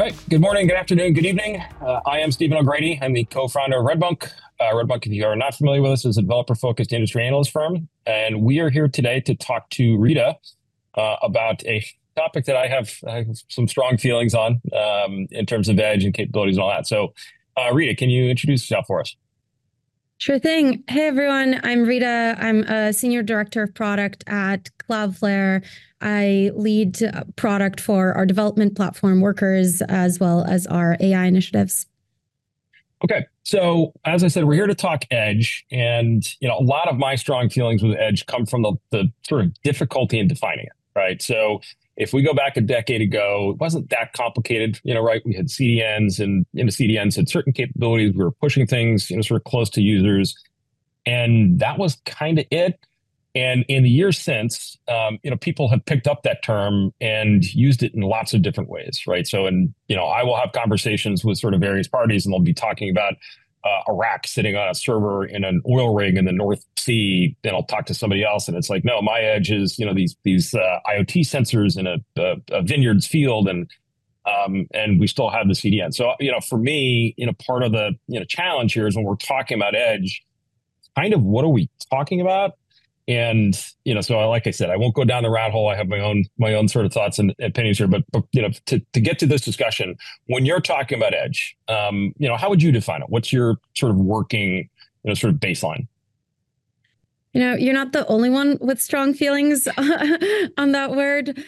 right. Good morning, good afternoon, good evening. I am Stephen O'Grady. I'm the co-founder of Redbunk. Redbunk, if you are not familiar with us, is a developer-focused industry analyst firm. And we are here today to talk to Rita about a topic that I have some strong feelings on in terms of edge and capabilities and all that. So, Rita, can you introduce yourself for us? Sure thing. Hey, everyone. I'm Rita. I'm a senior director of product at Cloudflare. I lead product for our development platform Workers as well as our AI initiatives. Okay. So as I said, we're here to talk edge. And, a lot of my strong feelings with edge come from the sort of difficulty in defining it, right? So if we go back a decade ago, it wasn't that complicated, right? We had CDNs and CDNs had certain capabilities. We were pushing things, sort of close to users. And that was kind of it. And in the years since, people have picked up that term and used it in lots of different ways, right? So, I will have conversations with sort of various parties, and they'll be talking about a rack sitting on a server in an oil rig in the North Sea. Then I'll talk to somebody else, and it's like, no, my edge is, these IoT sensors in a vineyards field, and we still have the CDN. So, for me, part of the challenge here is when we're talking about edge, kind of what are we talking about? And, so like I said, I won't go down the rat hole. I have my own sort of thoughts and opinions here, but to get to this discussion, when you're talking about edge, how would you define it? What's your sort of working, sort of baseline? You're not the only one with strong feelings on that word.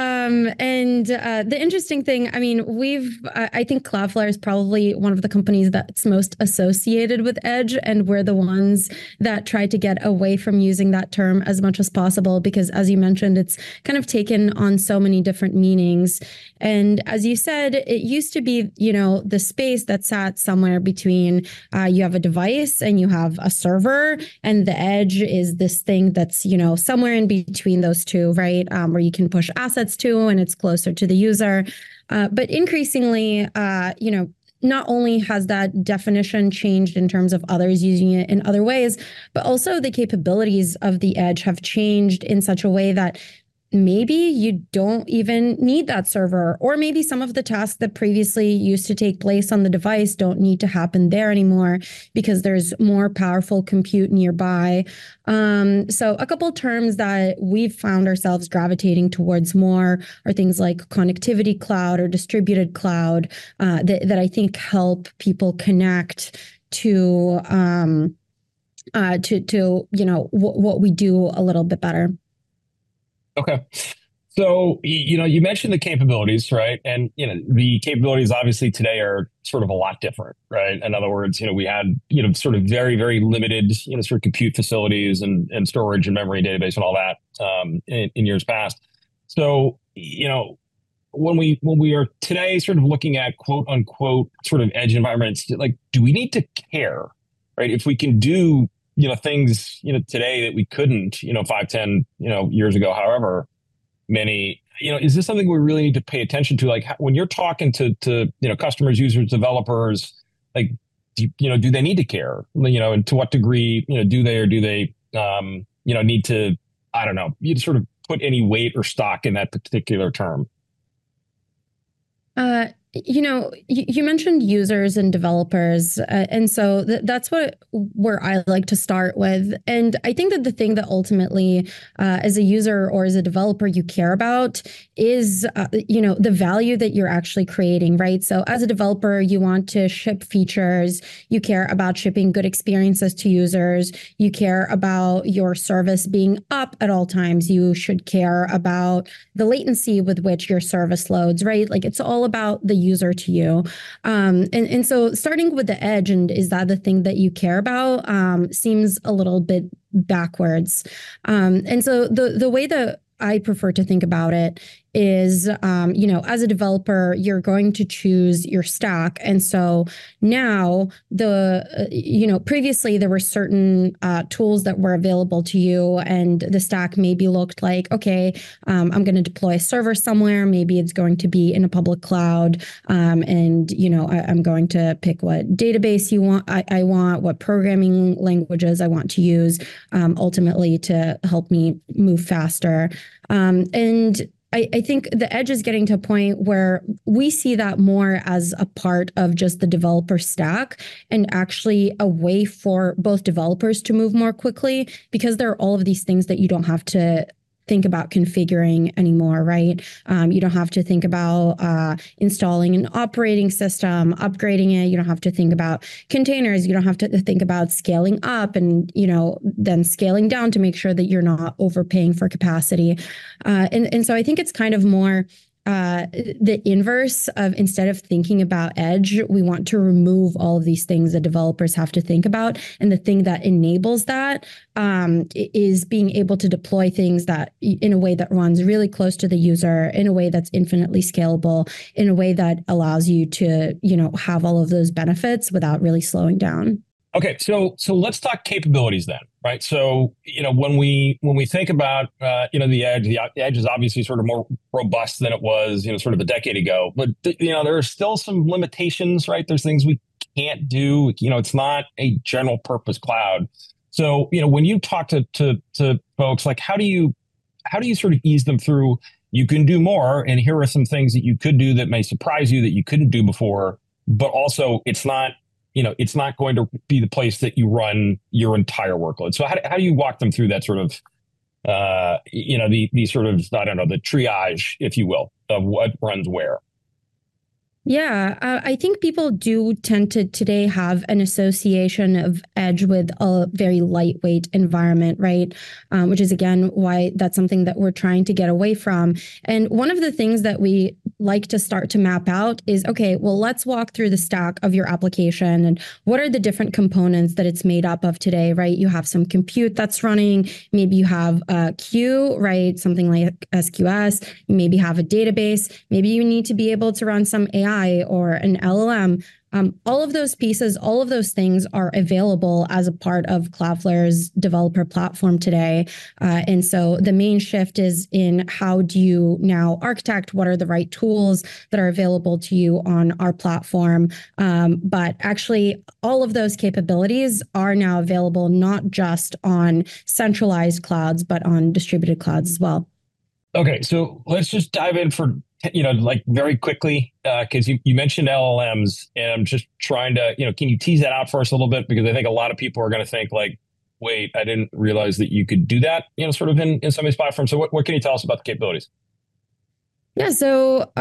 The interesting thing, I mean, I think Cloudflare is probably one of the companies that's most associated with edge. And we're the ones that try to get away from using that term as much as possible, because as you mentioned, it's kind of taken on so many different meanings. And as you said, it used to be, the space that sat somewhere between you have a device and you have a server, and the edge is this thing that's, somewhere in between those two, right? Where you can push assets to and it's closer to the user. But increasingly, not only has that definition changed in terms of others using it in other ways, but also the capabilities of the edge have changed in such a way that maybe you don't even need that server, or maybe some of the tasks that previously used to take place on the device don't need to happen there anymore because there's more powerful compute nearby. So a couple terms that we've found ourselves gravitating towards more are things like connectivity cloud or distributed cloud, that I think help people connect to what we do a little bit better. Okay. So, you mentioned the capabilities, right? And, the capabilities obviously today are sort of a lot different, right? In other words, we had, sort of very, very limited, sort of compute facilities and storage and memory database and all that in years past. So, when we are today sort of looking at quote unquote sort of edge environments, like, do we need to care, right? If we can do things, today that we couldn't, 5, 10, years ago, however many, is this something we really need to pay attention to? Like when you're talking to customers, users, developers, like, do they need to care? And to what degree, do they, or do they, need to, I don't know, you sort of put any weight or stock in that particular term? You mentioned users and developers, and so that's where I like to start with. And I think that the thing that ultimately, as a user or as a developer, you care about is, the value that you're actually creating, right? So as a developer, you want to ship features, you care about shipping good experiences to users, you care about your service being up at all times, you should care about the latency with which your service loads, right? Like it's all about the user to you. And so starting with the edge, and is that the thing that you care about, seems a little bit backwards. And so the way that I prefer to think about it is, as a developer, you're going to choose your stack. And so now previously there were certain tools that were available to you, and the stack maybe looked like, okay, I'm going to deploy a server somewhere. Maybe it's going to be in a public cloud. And, I'm going to pick what database I want, what programming languages I want to use, ultimately to help me move faster. And I think the edge is getting to a point where we see that more as a part of just the developer stack and actually a way for both developers to move more quickly because there are all of these things that you don't have to think about configuring anymore, right? You don't have to think about installing an operating system, upgrading it. You don't have to think about containers. You don't have to think about scaling up and, then scaling down to make sure that you're not overpaying for capacity. And so I think it's kind of more the inverse of instead of thinking about edge, we want to remove all of these things that developers have to think about. And the thing that enables that is being able to deploy things that in a way that runs really close to the user, in a way that's infinitely scalable, in a way that allows you to, have all of those benefits without really slowing down. Okay, so let's talk capabilities then, right? So when we think about the edge is obviously sort of more robust than it was sort of a decade ago, but there are still some limitations, right? There's things we can't do. It's not a general purpose cloud. So when you talk to folks, like how do you sort of ease them through? You can do more, and here are some things that you could do that may surprise you that you couldn't do before, but also it's not going to be the place that you run your entire workload. So how do you walk them through that sort of, the sort of, I don't know, the triage, if you will, of what runs where? Yeah, I think people do tend to today have an association of edge with a very lightweight environment, right? Which is, again, why that's something that we're trying to get away from. And one of the things that we like to start to map out is, okay, well, let's walk through the stack of your application and what are the different components that it's made up of today, right? You have some compute that's running. Maybe you have a queue, right? Something like SQS. You maybe have a database. Maybe you need to be able to run some AI or an LLM. All of those pieces, all of those things are available as a part of Cloudflare's developer platform today. And so the main shift is in how do you now architect? What are the right tools that are available to you on our platform? But actually, all of those capabilities are now available not just on centralized clouds, but on distributed clouds as well. Okay, so let's just dive in for like very quickly, because you mentioned LLMs, and I'm just trying to, can you tease that out for us a little bit? Because I think a lot of people are going to think like, wait, I didn't realize that you could do that, sort of in some of these platforms. So what can you tell us about the capabilities? Yeah, so,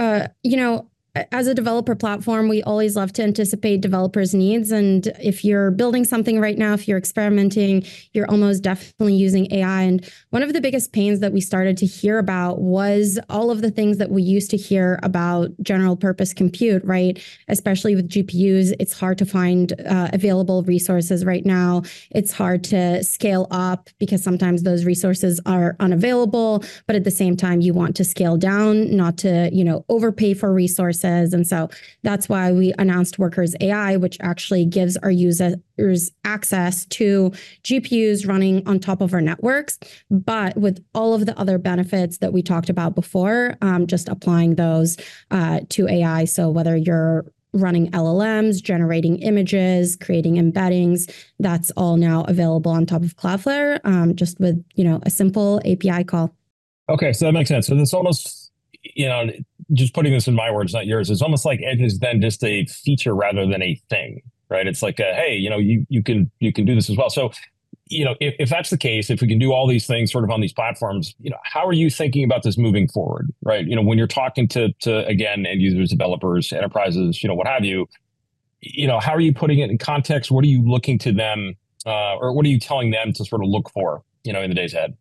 as a developer platform, we always love to anticipate developers' needs. And if you're building something right now, if you're experimenting, you're almost definitely using AI. And one of the biggest pains that we started to hear about was all of the things that we used to hear about general purpose compute, right? Especially with GPUs, it's hard to find available resources right now. It's hard to scale up because sometimes those resources are unavailable. But at the same time, you want to scale down, not to, overpay for resources. And so that's why we announced Workers AI, which actually gives our users access to GPUs running on top of our networks, but with all of the other benefits that we talked about before, just applying those to AI. So whether you're running LLMs, generating images, creating embeddings, that's all now available on top of Cloudflare, just with, a simple API call. Okay, so that makes sense. So this almost, just putting this in my words, not yours, it's almost like Edge is then just a feature rather than a thing, right? It's like, hey, you can do this as well. So, if that's the case, if we can do all these things sort of on these platforms, how are you thinking about this moving forward, right? When you're talking to again, end users, developers, enterprises, what have you, how are you putting it in context? What are you looking to them, or what are you telling them to sort of look for, in the days ahead?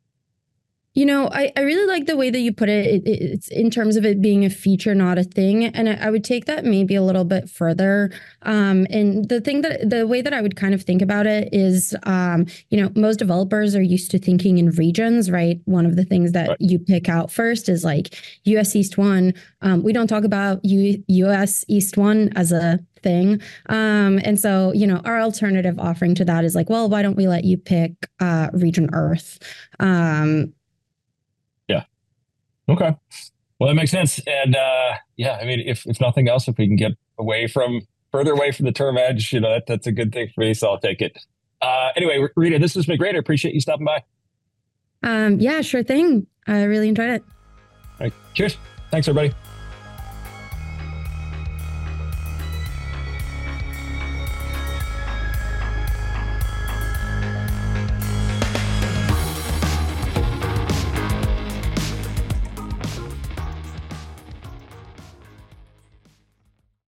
I really like the way that you put it. It's in terms of it being a feature, not a thing. And I would take that maybe a little bit further. And the way that I would kind of think about it is, most developers are used to thinking in regions, right? One of the things that you pick out first is like US East 1. We don't talk about US East 1 as a thing. And so, our alternative offering to that is like, well, why don't we let you pick region Earth? Okay. Well, that makes sense. And I mean, if nothing else, if we can get further away from the term edge, that's a good thing for me. So I'll take it. Anyway, Rita, this has been great. I appreciate you stopping by. Yeah, sure thing. I really enjoyed it. right. Cheers. Thanks, everybody.